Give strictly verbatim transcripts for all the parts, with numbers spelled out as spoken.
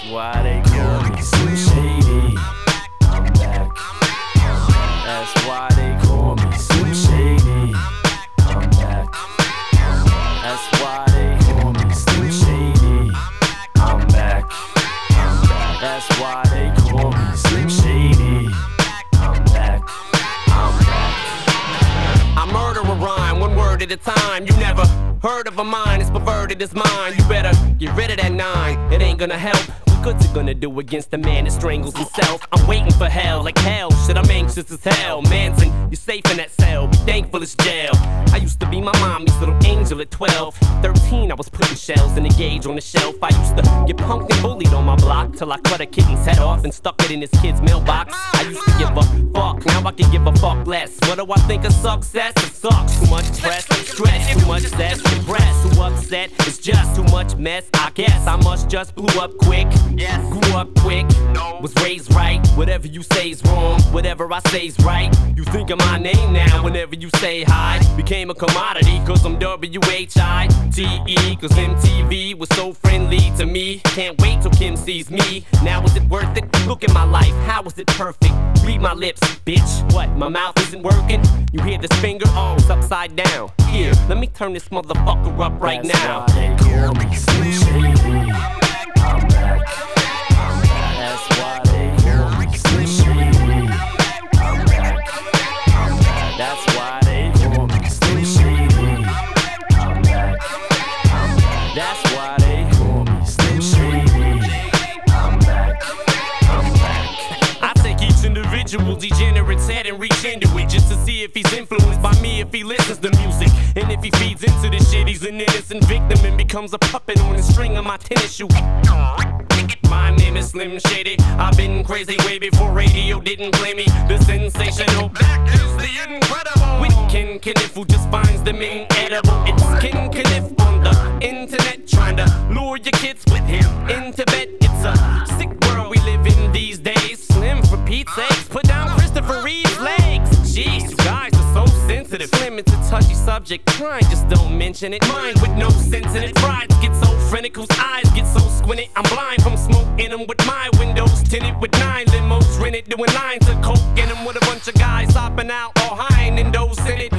Why they call me Slim Shady? I'm back. That's why they call me Slim Shady. I'm back. That's why they call me Slim Shady. I'm back. I'm back. That's why they call me Slim Shady. I'm back. I'm back. I murder a rhyme, one word at a time. You never heard of a mind, it's perverted as mine. You better get rid of that nine, it ain't gonna help. What good's it gonna do against a man that strangles himself? I'm waiting for hell, like hell, shit, I'm anxious as hell. Manson, you're safe in that cell, be thankful it's jail. I used to be my mommy's little angel at twelve. Thirteen, I was putting shells in a gauge on the shelf. I used to get punked and bullied on my block till I cut a kitten's head off and stuck it in his kid's mailbox. I used to give a fuck, now I can give a fuck less. What do I think of success? It sucks, too much stress, stress, too much stress, depressed, too upset, it's just too much mess. I guess I must just blew up quick. Yes. Grew up quick, no. Was raised right. Whatever you say's wrong, whatever I say's right. You think of my name now whenever you say hi. Became a commodity cause I'm W H I T E. Cause M T V was so friendly to me. Can't wait till Kim sees me. Now is it worth it? Look at my life, how is it perfect? Read my lips, bitch. What, my mouth isn't working? You hear this finger? Oh, it's upside down. Here, let me turn this motherfucker up right That's now. Why they call me Slim Shady. I'm back. I'm back. That's why they call me Slim Shady. I'm back. I'm back. That's why they call me Slim Shady. I'm back. I'm back. That's why they call me Slim Shady. I'm back. I'm back. I take each individual degenerate's head and reach into it just to see if he's influenced by me, if he listens to music. And if he feeds into this shit, he's an innocent victim and becomes a puppet on the string of my tennis shoe. My name is Slim Shady. I've been crazy way before radio didn't play me. The sensational, that is the incredible. With Ken Kniff, who just finds them inedible. It's Ken Kniff on the internet, trying to lure your kids with him into bed. It's a sick world we live in these days. Slim, for Pete's sakes, put down Christopher Reeve's legs. Jeez, you guys are so sensitive. Slim, it's a touchy subject. Try just don't mention it. Mine with no sense in it. Brides get so frantic, whose eyes get so squinted. I'm blind from smoke in them with my windows tinted with nine limos rented, doing lines of coke in them with a bunch of guys hopping out all high and those in it.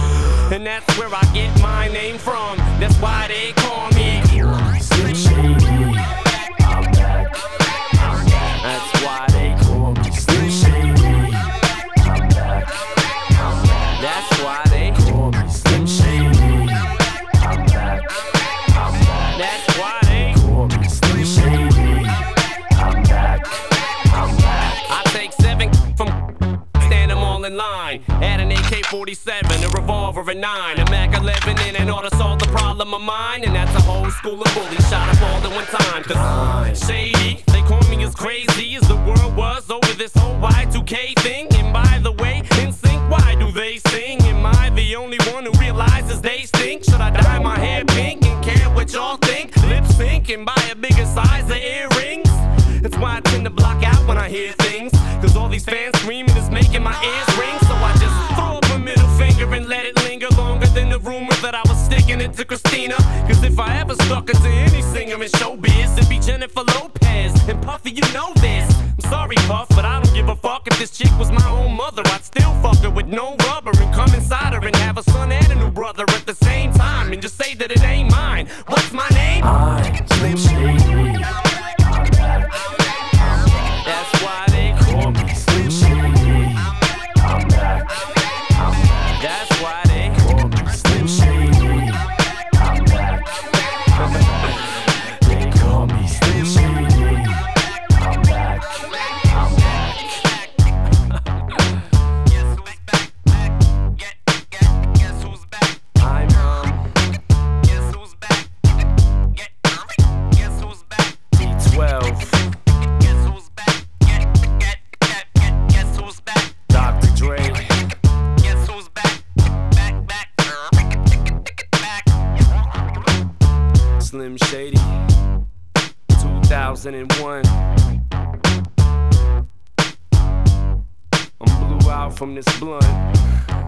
And that's where I get my name from. That's why they call me Slim Shady. I'm back. I'm back. That's why they call me Slim Shady. I'm back. I'm back. That's why they call me Slim Shady. I'm back. I'm back. That's why they call me Slim Shady. I'm back. I'm back. I take seven from stand them all in line. Add an A K forty-seven, a revolver, a nine, a Mac eleven, and an ought to solve the problem of mine. And that's a whole school of bullies shot up all at one time. Cause Shady, they call me as crazy as the world was over this whole Y two K thing. And by the way, in sync, why do they sing? Am I the only one who realizes they stink? Should I dye my hair pink and care what y'all think? Lip sync and buy a bigger size of earrings? That's why I tend to block out when I hear things. Cause all these fans screaming is making my ears ring. So I just throw up a middle finger and let it linger longer than the rumor that I was sticking it to Christina. Cause if I ever stuck it to any singer in showbiz, it'd be Jennifer Lopez. And Puffy, you know this. I'm sorry, Puff, but I don't give a fuck. If this chick was my own mother, I'd still fuck her with no rubber and come inside her and have a son and a new brother at the same time. And just say that it ain't mine. What's my name? I'm Slim Shady. I'm back. That's why they call me Slim Shady. I'm back. I'm back. That's why they call me Slim Shady. I'm back. They call me Slim Shady. I'm back. I'm back. Guess who's back? Get, get, guess who's back? I'm um. Guess who's back? Get, guess who's back? D twelve. Doctor Dre. Guess who's back? Back, back, back. Slim Shady. two thousand one. I'm blew out from this blunt.